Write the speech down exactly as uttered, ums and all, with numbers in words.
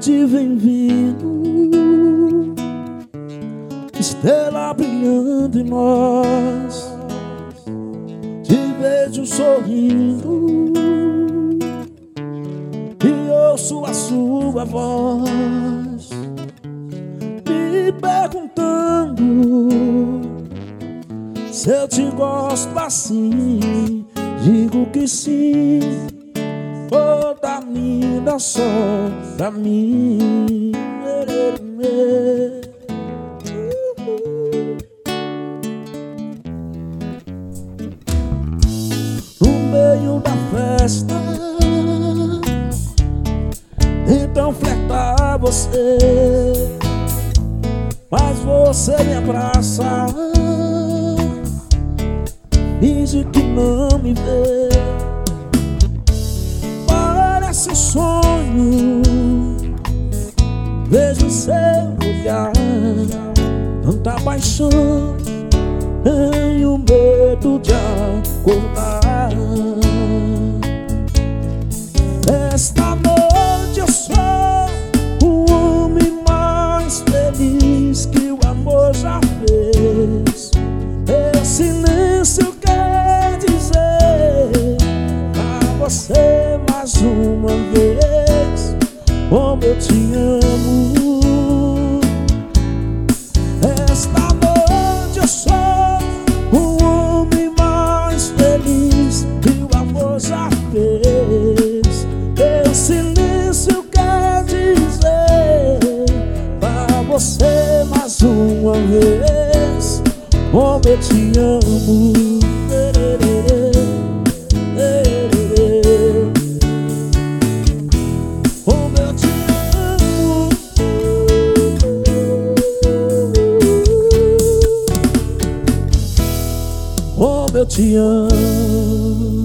te vem vindo, estrela brilhando em nós. Te vejo sorrindo e ouço a sua voz me perguntando se eu te gosto assim. Digo que sim, oh, da mim, dá só da mim. No meio da festa, então flertar você, mas você me abraça, finge que não me vê. Parece um sonho, vejo seu olhar, tanta paixão, tenho medo de acordar. Esta noite eu sou o homem mais feliz que o amor já fez. Esse silêncio quer dizer a você mais uma vez como eu te amo. Esta noite eu sou o homem mais feliz que o amor já fez. Esse silêncio quer dizer pra você mais uma vez como eu te amo. Como eu te amo. Como eu te amo.